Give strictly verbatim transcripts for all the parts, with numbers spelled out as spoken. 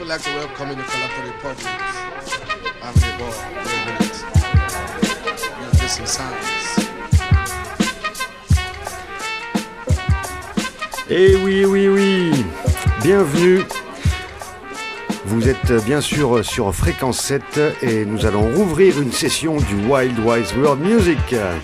would like to welcome you to the Republic. I'm the boy, wait a minute. You're missing sounds. Eh oui, oui, oui, bienvenue. Vous êtes bien sûr sur Fréquence sept et nous allons rouvrir une session du Wild Wise World Music.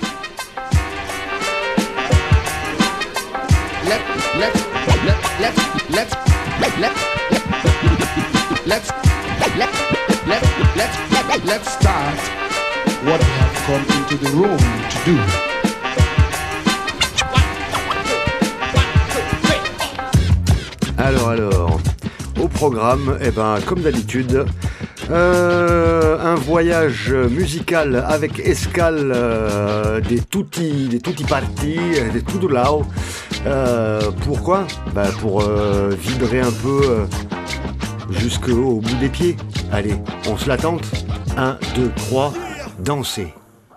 Let, let, let, let, let, let, let, let's, let, let, let, let, let's start what we have come into the room to do. Alors, alors, au programme, eh ben, comme d'habitude, euh, un voyage musical avec escale euh, des tutti, des tutti partis, des tutto lao. Euh, pourquoi ? Bah, pour euh, vibrer un peu euh, jusqu'au bout des pieds. Allez, on se la tente. un, deux, trois, danser.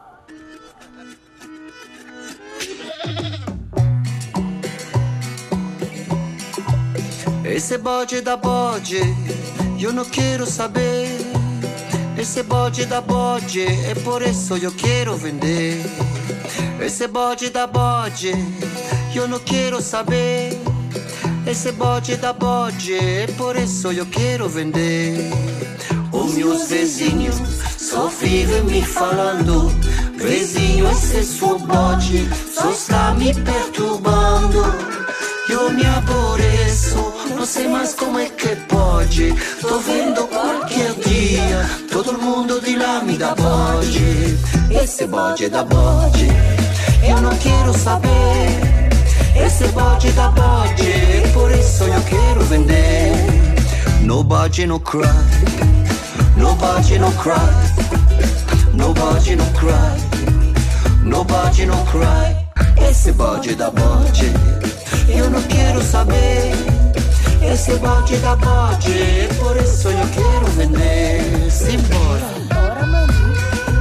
Esse bode da bode, eu não quero saber. Esse bode da bode, é por isso eu quero vender. Esse bode da bode, eu não quero saber. Esse bode da bode, é por isso eu quero vender. Os meus vizinhos só vivem me falando: vizinho, esse seu bode só está me perturbando. Eu me aborreço, não sei mais como é que pode. Tô vendo qualquer dia, todo mundo de lá me dá bode. Esse bode da bode, eu não quero saber. Esse bode da bode, por isso eu quero vender. Nobody no cry, nobody no cry, nobody no cry, nobody no cry. Esse bode da bode, eu não quero saber. Esse bode da bode, por isso eu quero vender. Simbora. Bora, maninho.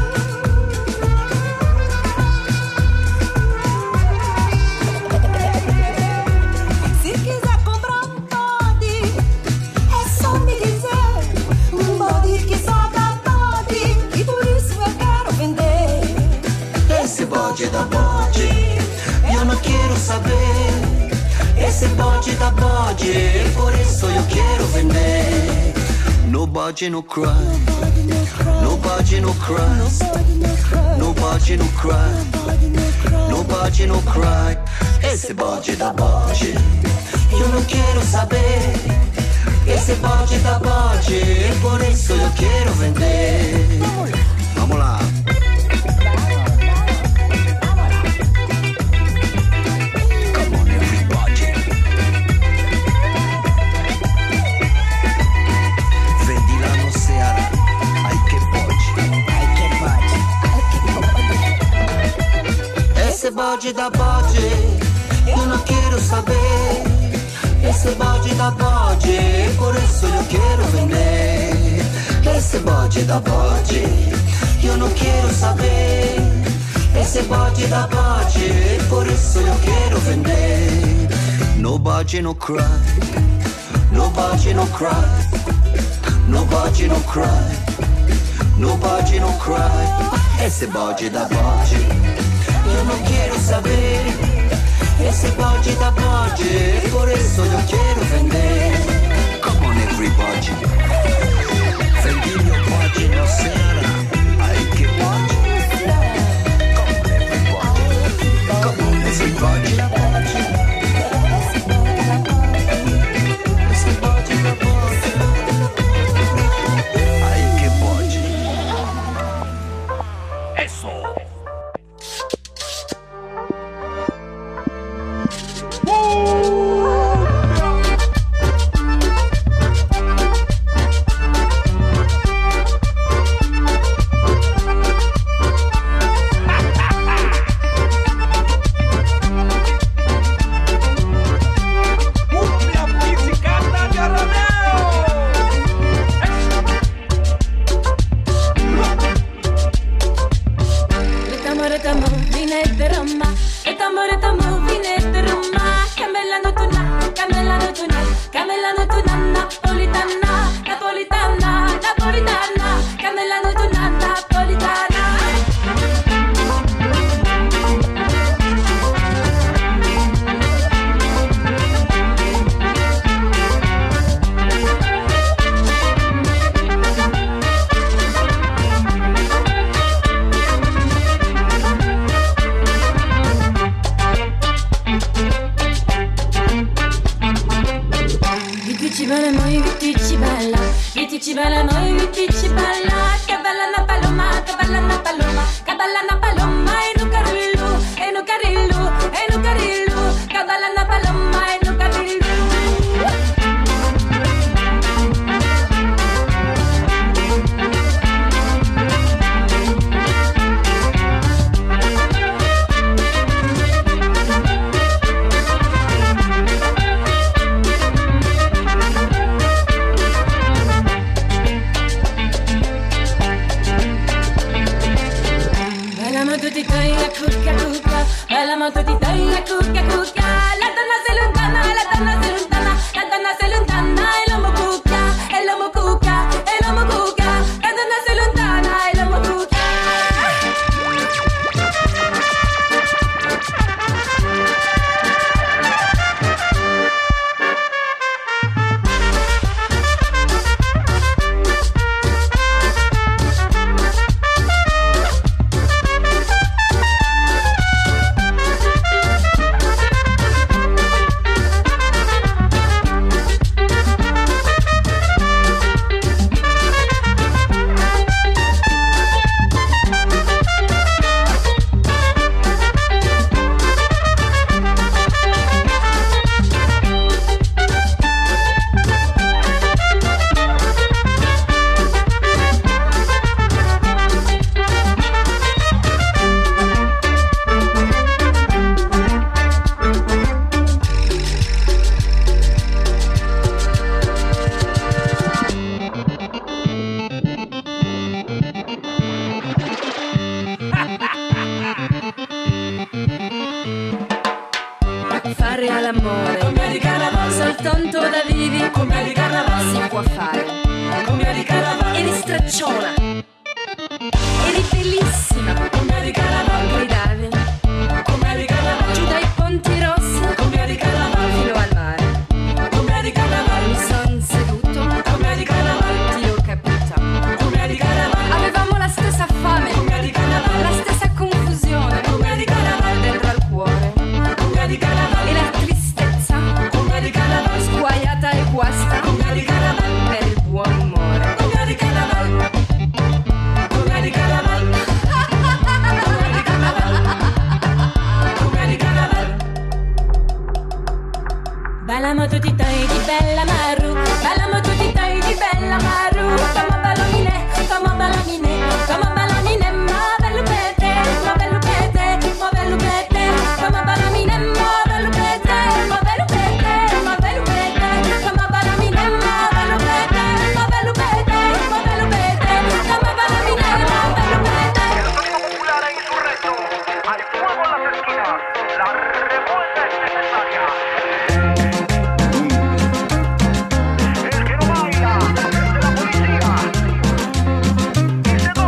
Se quiser comprar um bode, é só me dizer. Um bode que só dá bode, e por isso eu quero vender. Esse bode da bode, eu não quero saber. Esse bode da bode, por isso eu quero vender. Nobody no cry, nobody no cry, nobody no cry, nobody no cry. Esse bode da bode, eu não quero saber. Esse bode da bode, por isso eu quero vender. Vamos lá. Esse bode da bode, eu não quero saber. Esse bode da bode, por isso eu quero vender. Esse bode da bode, eu não quero saber. Esse bode da bode, por isso eu quero vender. Nobody no cry, nobody no cry, nobody no cry, nobody no cry. Esse bode da bode, eu não quero saber. Esse bode da bode, por isso eu quero vender. Come on everybody, vendi meu bode no Ceará. Aí que pode. Come on everybody, come on everybody. Esse bode da bode, aí que pode. É só. Vitici bella, noi vitici bella, vitici bella, noi vitici bella. Che bella una paloma, che bella una paloma, che bella una paloma e nu carillu, e nu carillu, e nu carillu, che bella una paloma e nu carillu. Cucca, cucca, bella moto di taglia, cucca, cucca. La donna si lontana, la donna si lontana, la donna si lontana e l'uomo cucca, e l'uomo cucca, e l'uomo cucca. La donna si lontana e l'uomo cucca. Fare all'amore, cumbia di carnaval, soltanto da vivi, cumbia di carnaval, si può fare, cumbia di carnaval, eri stracciona, eri bellissima, cumbia di carnaval, gridavi, cumbia di carnaval, giù dai ponti rossi, cumbia di carnaval, fino al mare, cumbia di carnaval, mi son seduto, cumbia di carnaval, ti ho capita, cumbia di carnaval, avevamo la stessa fame, cumbia di carnaval, la stessa confusione, cumbia di carnaval, dentro al cuore, cumbia di carnaval. E la tristezza, cumbia di carnaval, sguaiata e guasta, cumbia di carnaval, per il buon umore, cumbia di carnaval, cumbia di carnaval, cumbia di carnaval, cumbia di carnaval. Bella moto di tai di bella maru, bella moto di tai di bella maru, come ballamine, come ballamine, come ballamine, ma bello pete, ma bello pete, ma bello pete, come ballamine, ma El que no baila es de la policía.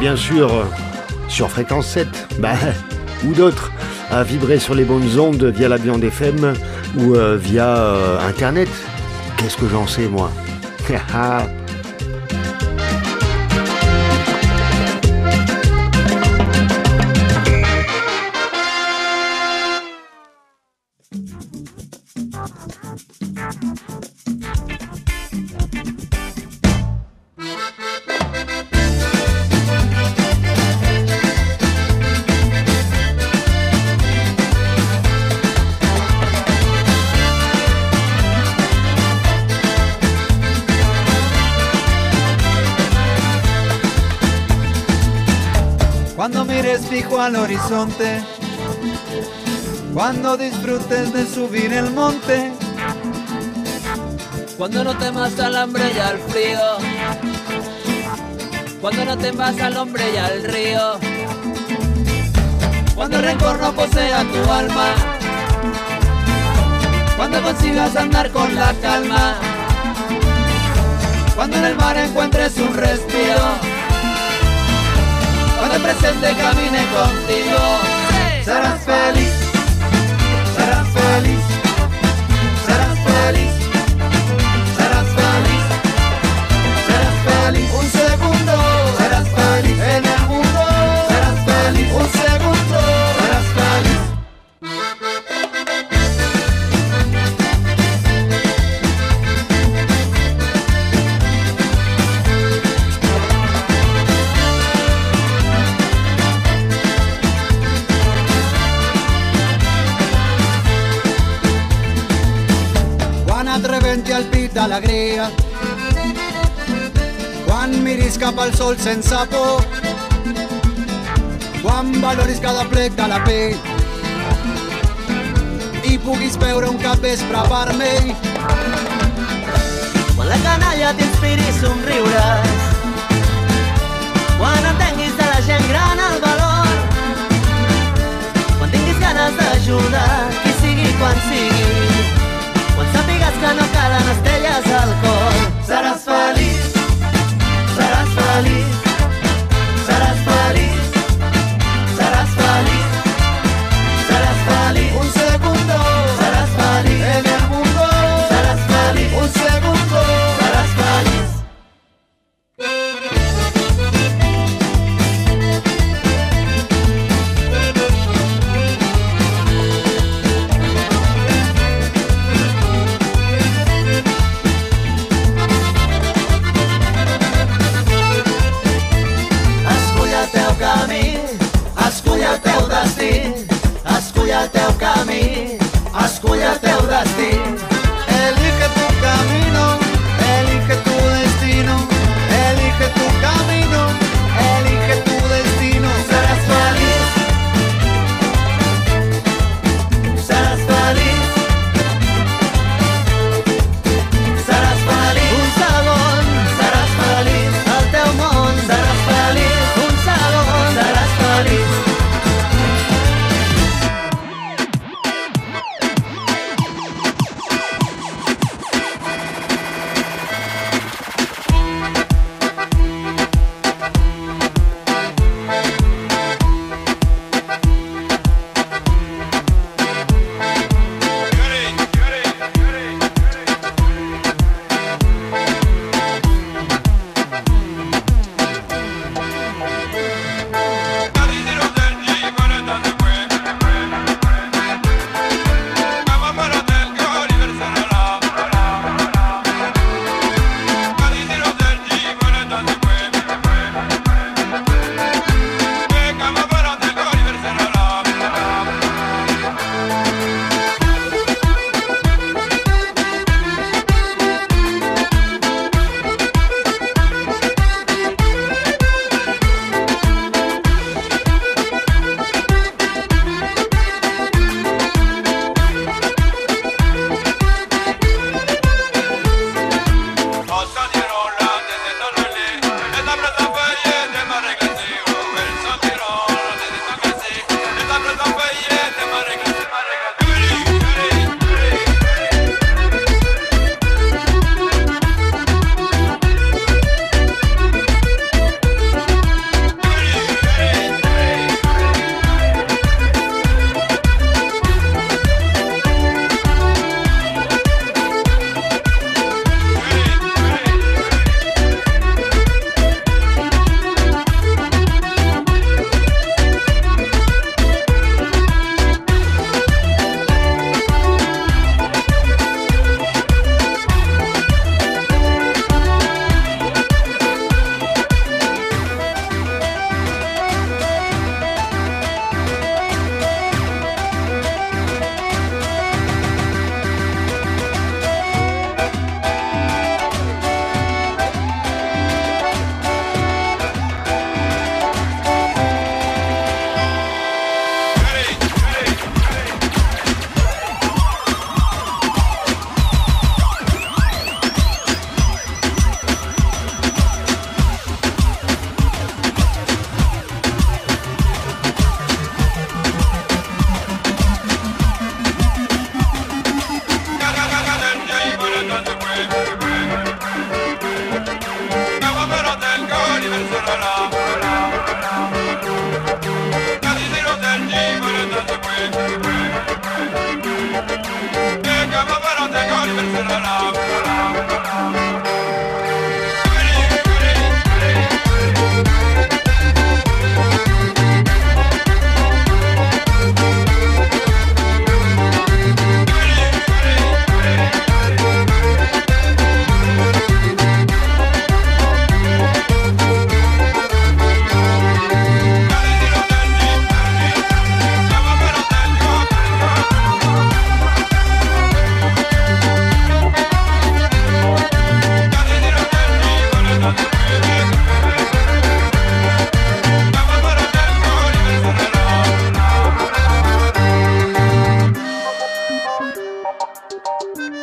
bien sûr sur Fréquence sept, bah, ou d'autres, à vibrer sur les bonnes ondes via la Beyond F M ou euh, via euh, Internet. Qu'est-ce que j'en sais, moi? Cuando mires fijo al horizonte, cuando disfrutes de subir el monte, cuando no temas al hambre y al frío, cuando no temas al hombre y al río, cuando el rencor no posea tu alma, cuando consigas andar con la calma, cuando en el mar encuentres un respiro, cuando el presente camine contigo, serás feliz, serás feliz, serás feliz, serás feliz, serás feliz. Un segundo, serás feliz en el mundo, serás feliz. Un segundo, serás feliz. Atreventi al pit d'alegria, quan miris cap al sol sense por, quan valoris cada plec de la pell i puguis veure un capvespre vermell, quan la canalla t'inspiri somriures, quan entenguis de la gent gran el valor, quan tinguis ganes d'ajudar qui sigui quan sigui, quan sàpigues que no calen estelles al cor, seràs feliç, seràs feliç, seràs feliç, seràs feliç, seràs feliç. Un segundo, seràs feliç en el mundo, seràs feliç. Un segundo, seràs feliç.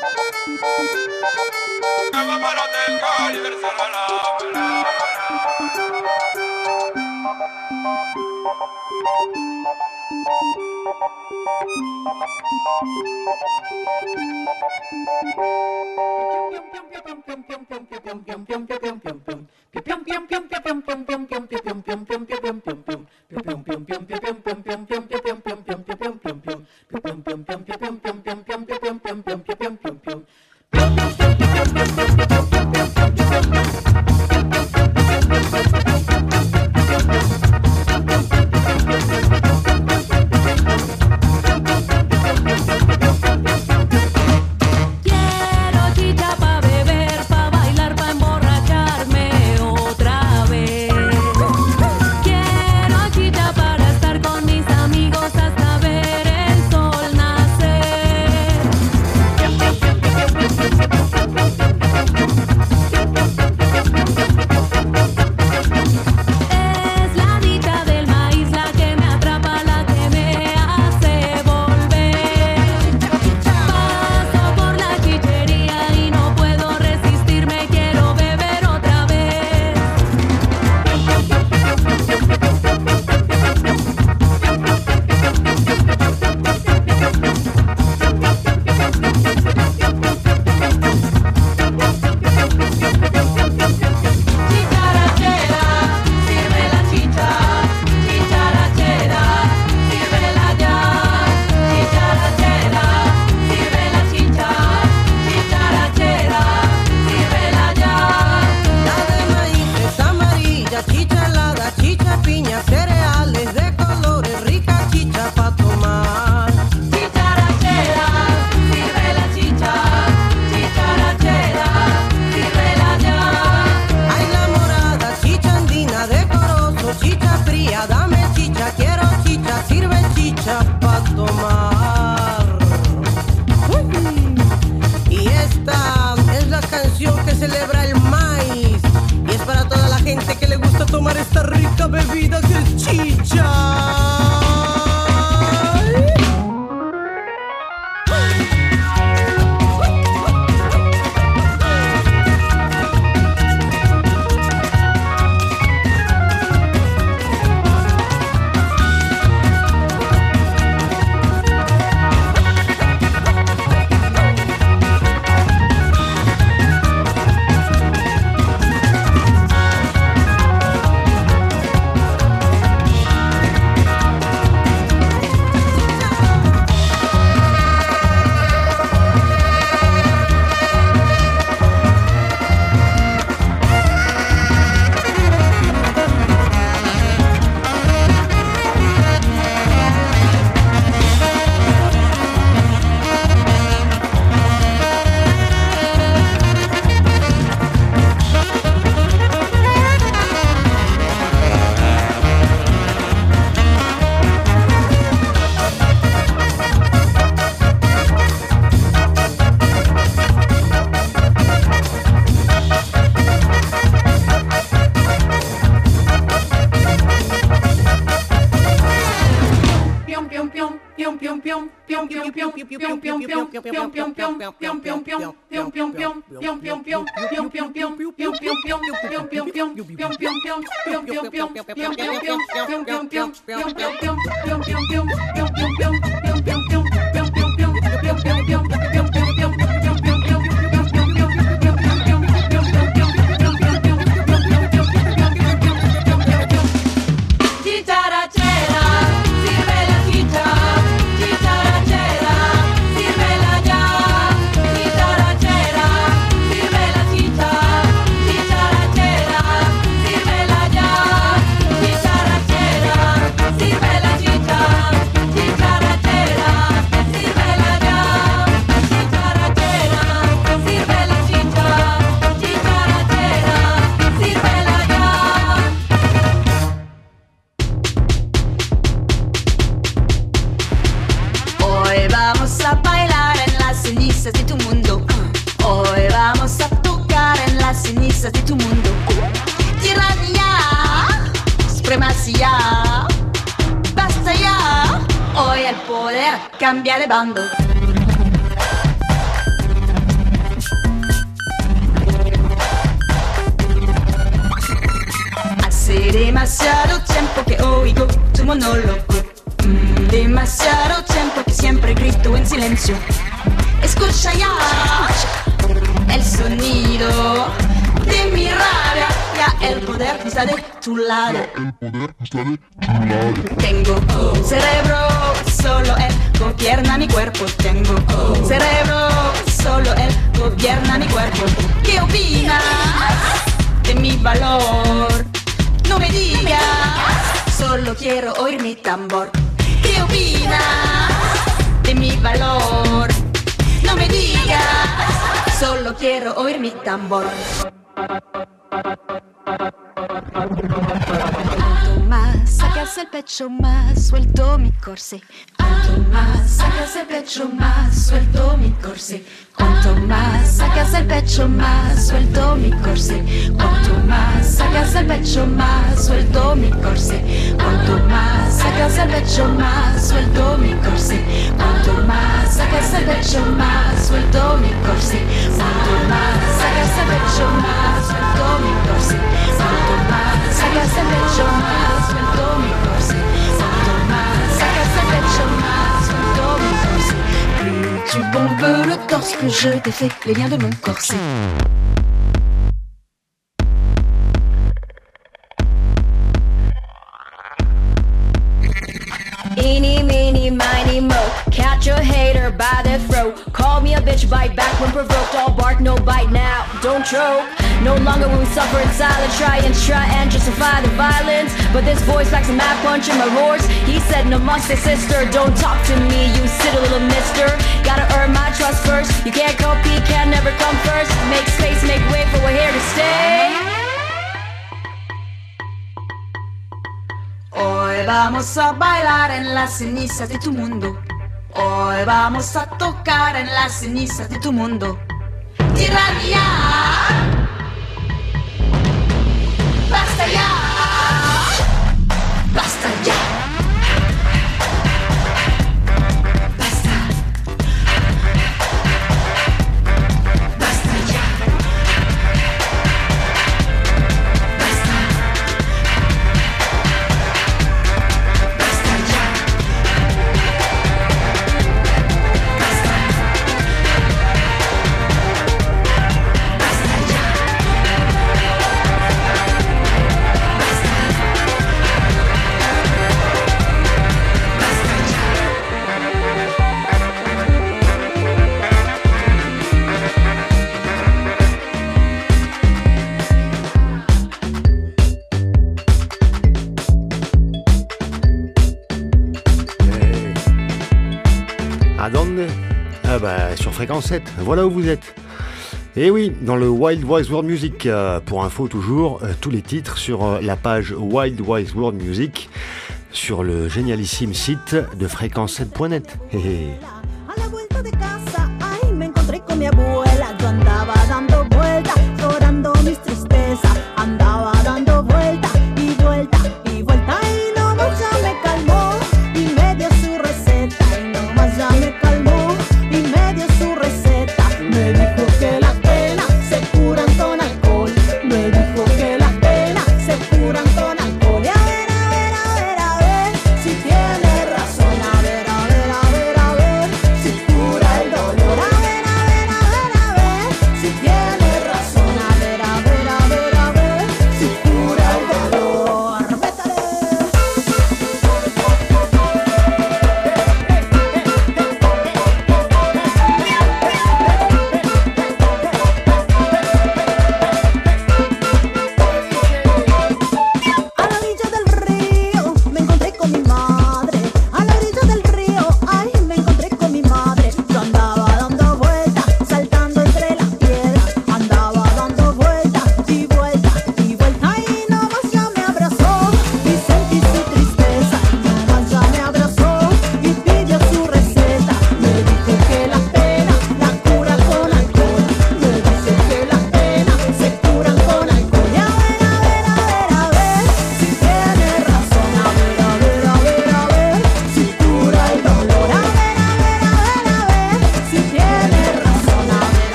Cambia de bando. tu monólogo. Mm, demasiado tiempo que siempre grito en silencio. Escucha ya el sonido de mi rabia. Ya el poder está de tu lado. Tengo un cerebro, solo él gobierna mi cuerpo. Tengo un cerebro, solo él gobierna mi cuerpo. ¿Qué opinas de mi valor? No me digas, solo quiero oír mi tambor. ¿Qué opinas de mi valor? No me digas, solo quiero oír mi tambor. Cuanto más sacas el pecho, más suelto mi corsé. Cuanto más sacas el pecho, más suelto mi corsé. Cuanto más sacas el pecho, más suelto mi corsé. Cuanto más sacas el pecho, más suelto mi corsé. Cuanto más sacas el pecho, más suelto mi corsé. Cuanto más sacas el pecho, más suelto mi corsé. Cuanto más sacas el pecho, más suelto mi corsé. Cuanto más sacas el pecho, más suelto mi corsé. Cuanto más sacas el pecho, más suelto mi corsé. Plus tu bombes le torse, plus je défais les liens de mon corset. Eeny, meeny, miny, mo. Catch a hater by the throat. Call me a bitch, bite back when provoked. All bark, no bite now, don't choke. No longer will we suffer in silence. Try and try and justify the violence, but this voice lacks a mad punch in my horse. He said namaste sister, don't talk to me, you silly little mister. Gotta earn my trust first. You can't compete, can never come first. Make space, make way, for we're here to stay. Hoy vamos a bailar en las cenizas de tu mundo. Hoy vamos a tocar en las cenizas de tu mundo. Tiranía, basta ya, basta ya. Basta, basta ya. Basta, basta ya. À donde? Ah bah sur Fréquence sept, voilà où vous êtes. Et oui, dans le Wild Wise World Music, euh, pour info toujours, euh, tous les titres sur euh, la page Wild Wise World Music, sur le génialissime site de fréquence sept point net. A la vuelta de casa, ay, me encontré con mi abuela. Yo andaba dando vueltas, llorando mis tristezas. Andaba dando vuelta y vuelta y vuelta y nomás ya me calmó y me dio su receta. Y nomás ya me calmó y me dio su receta. Me dijo que las penas se curan con alcohol. Me dijo que las penas se curan con alcohol. Y a ver, a ver, a ver, a ver si tiene razón. A ver, a ver, a ver, a ver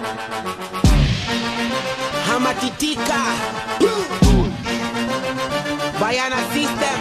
Hamatitica Baiana System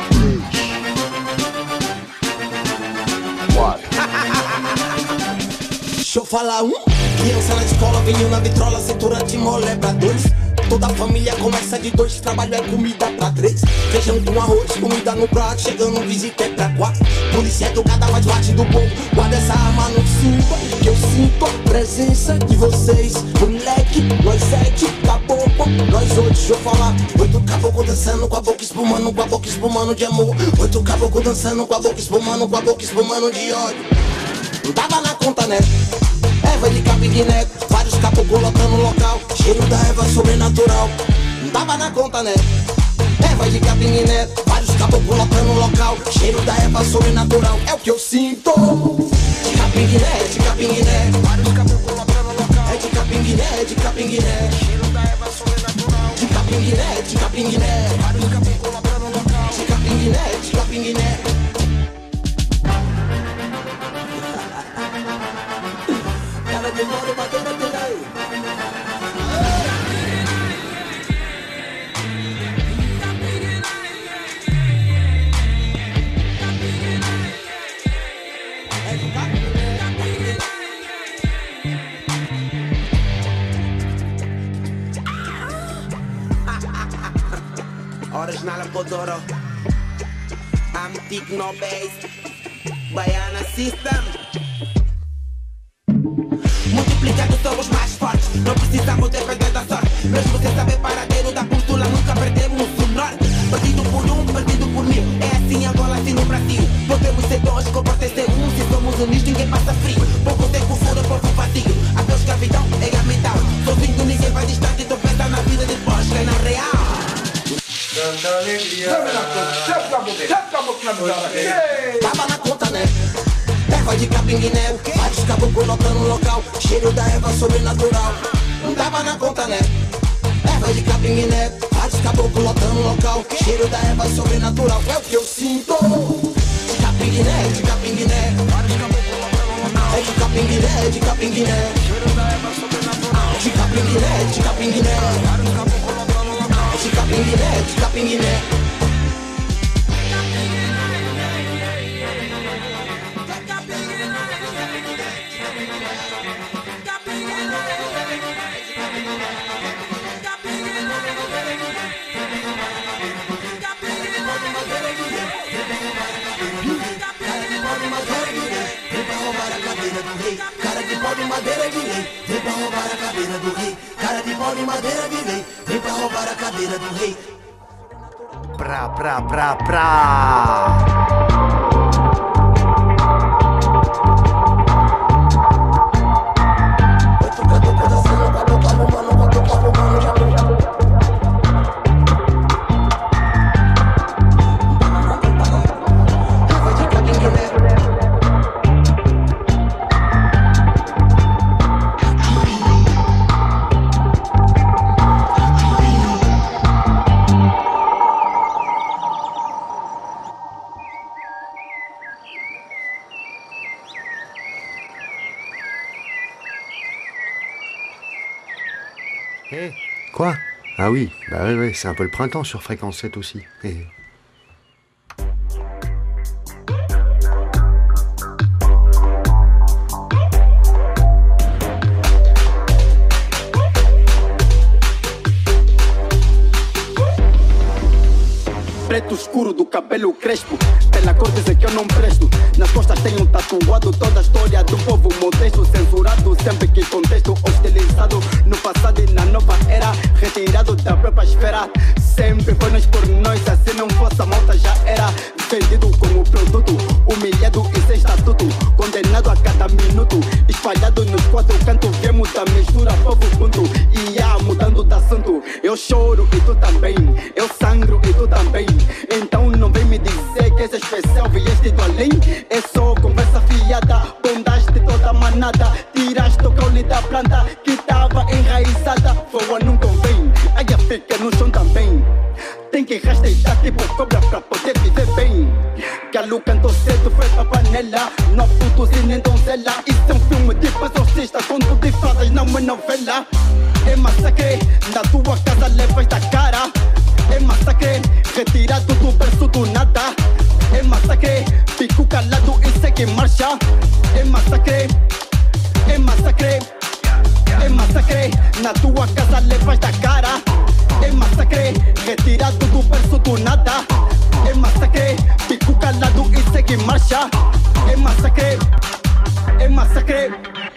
What? Deixa eu falar um. Criança na escola, vinho na vitrola, cintura de mole pra dois. Toda a família começa de dois, trabalho é comida pra três. Feijão com arroz, comida no prato, chegando visita é pra quatro. Polícia educada, mais bate do povo, guarda essa arma no cinto. Que eu sinto a presença de vocês. Moleque, nós sete, caboclo, nós oito. Deixa eu falar, oito caboclo dançando com a boca espumando, com a boca espumando de amor. Oito caboclo dançando com a boca espumando, com a boca espumando de ódio. Não tava na conta, né? Erva de capim-guiné, vários caboclos lotando o local. Cheiro da erva sobrenatural. Não tava na conta, né? Erva de capim-guiné, vários caboclos lotando o local. Cheiro da erva sobrenatural. É o que eu sinto. De capim-guiné, de capim-guiné, vários caboclos lotando o local. É de capim-guiné, é de capim-guiné. Cheiro da erva sobrenatural. De capim-guiné, de capim-guiné, vários caboclos lotando o local. De capim-guiné, de capim-guiné. Original Podoro Antique no bass Baiana System. Multiplicados somos mais fortes, não precisamos depender da sorte. Mesmo sem saber paradeiro da bússola, nunca perdemos o norte. Partido por um, partido por mil, é assim Angola, assim no Brasil. Podemos ser dois, comportem ser um, se somos unidos ninguém passa frio. Pouco tempo fura, pouco vazio, até a escravidão é a mental. Sozinho ninguém vai distante, então pensa na vida depois, que é na real. Tanta alegria. Tava na conta, né? Erva de capim-guiné, vários caboclos lotando o local. Cheiro da erva sobrenatural. Não tava na conta, né? Erva de capim-guiné, vários caboclos lotando o local. Cheiro da erva sobrenatural. É o que eu sinto. De capim-guiné, de capim-guiné, vários caboclos lotando o local. É de capim-guiné, de capim-guiné. Cheiro da erva sobrenatural. De capim-guiné, de capim-guiné, vários caboclos lotando o local. É de capim-guiné, de capim-guiné. Cara de pau de madeira de lei, vem pra roubar a cadeira do rei. Cara de pau de madeira de lei, vem pra roubar a cadeira do rei. Pra, pra, pra, pra. Eh, quoi? Ah oui, bah oui, oui, c'est un peu le printemps sur Fréquence sept aussi. Eh. Preto escuro do cabelo crespo, pela cor dizer que eu não presto. Nas costas tenho tatuado toda a história do povo modesto. Censurado sempre que contexto, hostilizado no passado e na nova era, retirado da própria esfera. Sempre foi nós por nós, assim não fosse a malta já era. Vendido como produto, humilhado e sem estatuto, condenado a cada minuto, espalhado nos quatro cantos. Vemos a mistura, povo junto, e ia mudando de assunto. Eu choro e tu também, eu sangro e tu também. Então não vem me dizer que esse especial vieste do além. É só conversa fiada, bondaste toda a manada. Tiraste o caule da planta que tava enraizada. Voa não convém, aí fica no chão também. Tem que rastrear tipo cobra pra poder viver bem. Galo cantou cedo, foi pra panela. Não putos e nem donzela. Isso é um filme tipo exorcista, conto de fadas. uma novela. É massacre, na tua casa levas da cara. É massacre, retirado do berço do nada. É massacre, fico calado e segue marcha. É massacre, é massacre, é massacre, na tua casa levas da cara. É massacre, retirado do berço do nada. É massacre, fico calado e segue marcha. É massacre, é massacre.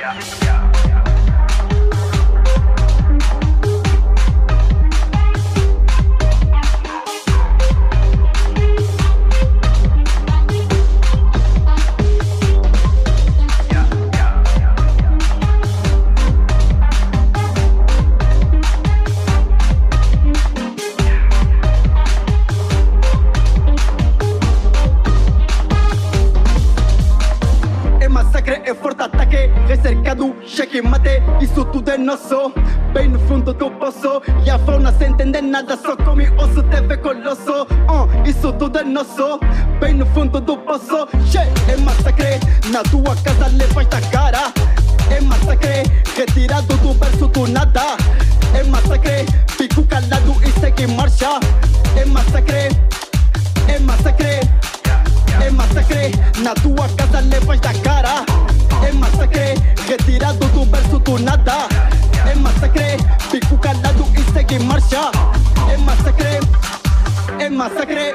É forte ataque, recercado, cheque mate. Isso tudo é nosso, bem no fundo do poço. E a fauna sem entender nada, só come osso, T V colosso. uh, Isso tudo é nosso, bem no fundo do poço. Che, é massacre, na tua casa levas da cara. É massacre, retirado do berço do nada. É massacre, fico calado e segue marcha. É massacre, é massacre, é massacre, na tua casa levas da cara. É massacre, retirado do berço do nada. É massacre, fico calado e segue marcha. É massacre, é massacre.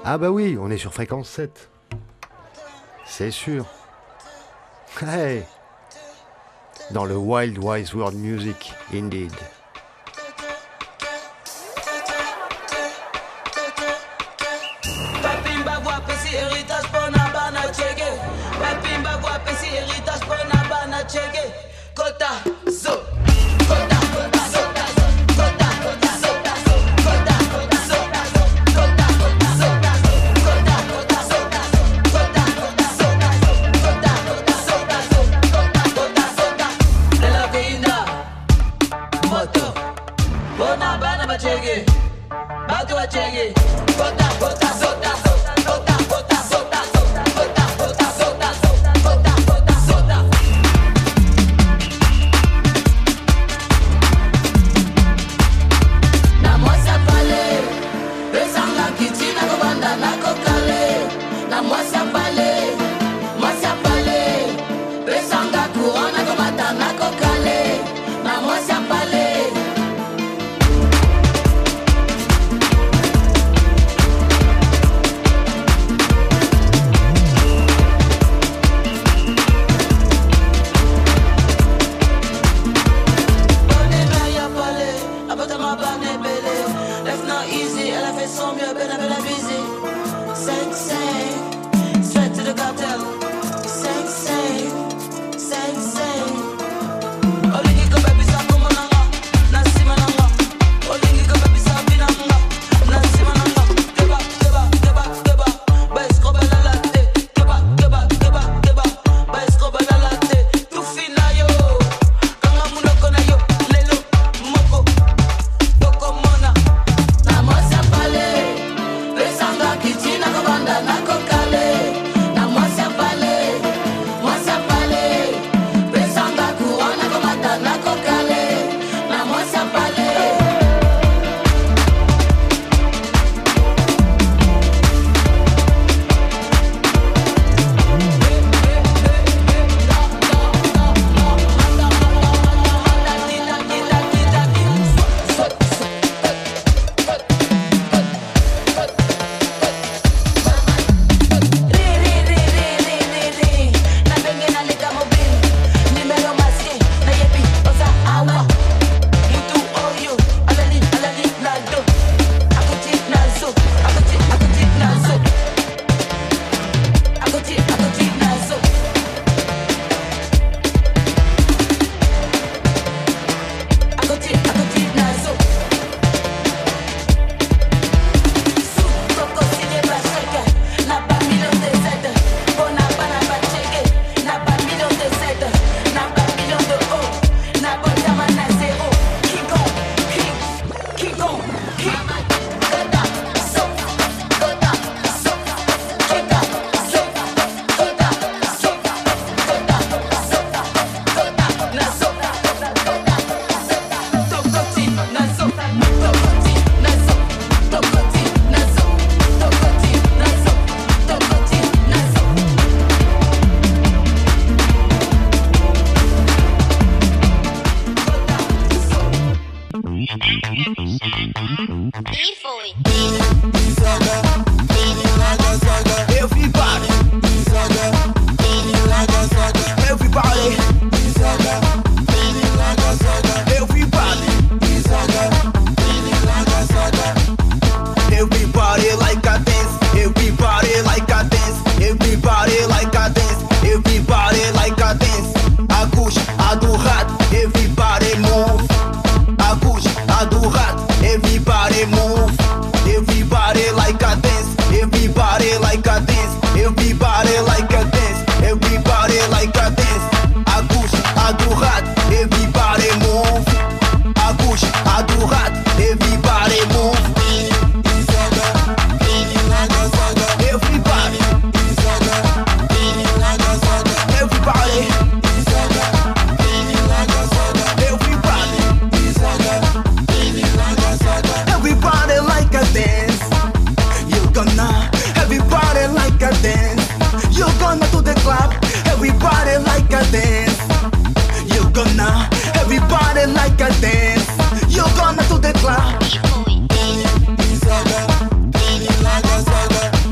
Ah bah oui, on est sur fréquence sept. C'est sûr. Hey. Dans le Wild Wise World Music, indeed. Saga, feeling like a saga.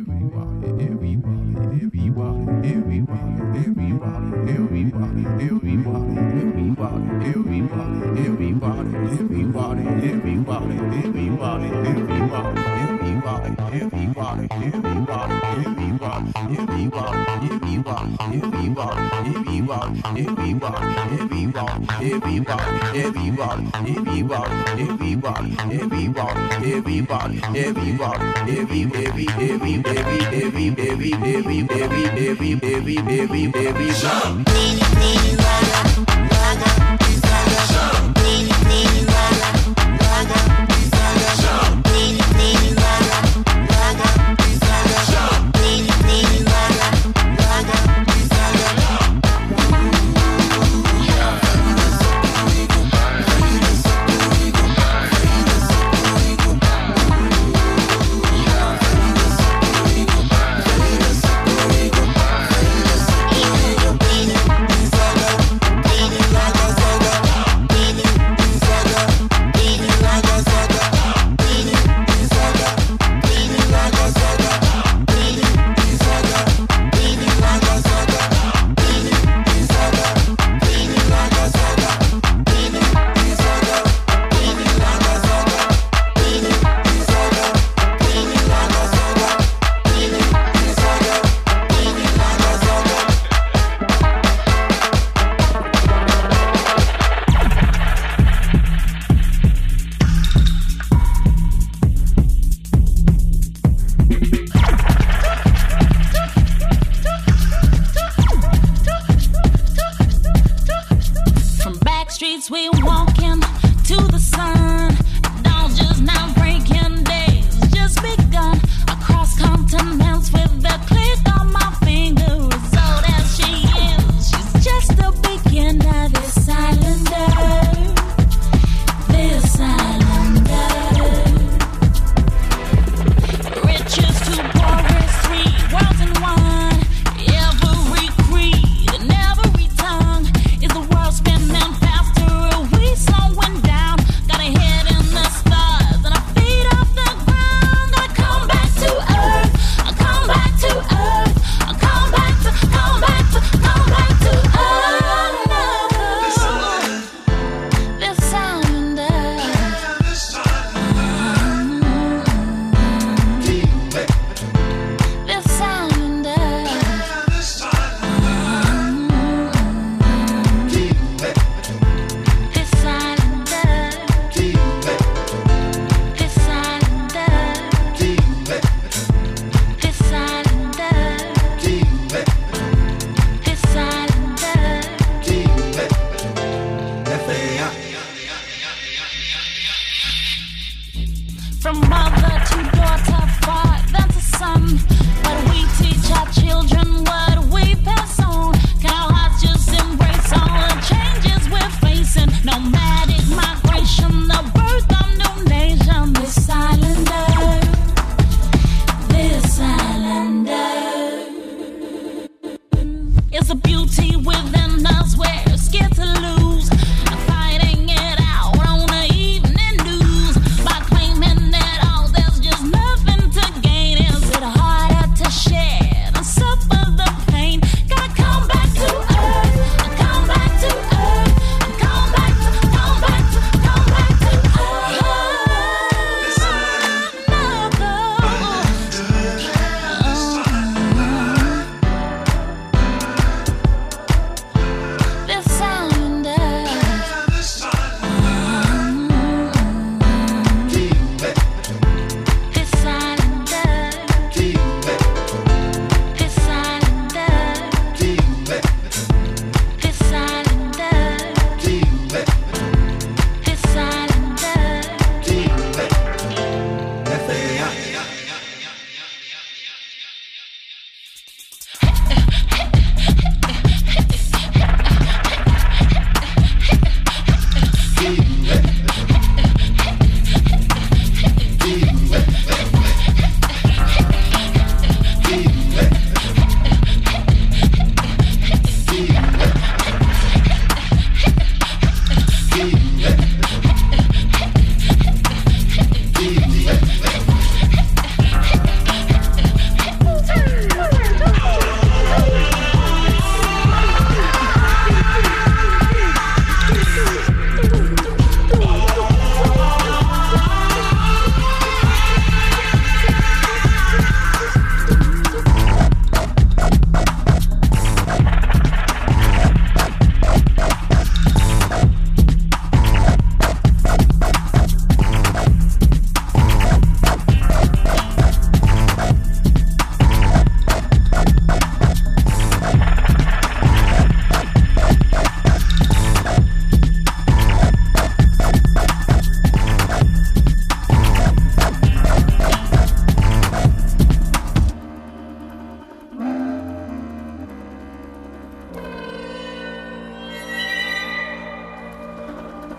Saga.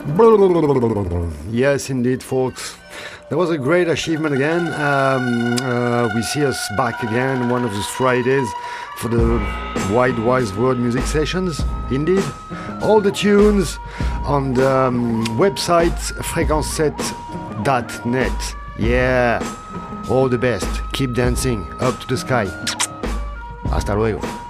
Yes, indeed, folks. That was a great achievement again. Um, uh, we see us back again one of those Fridays for the Wide Wise World music sessions. Indeed, all the tunes on the um, website fréquence sept dot net. Yeah, all the best. Keep dancing up to the sky. Hasta luego.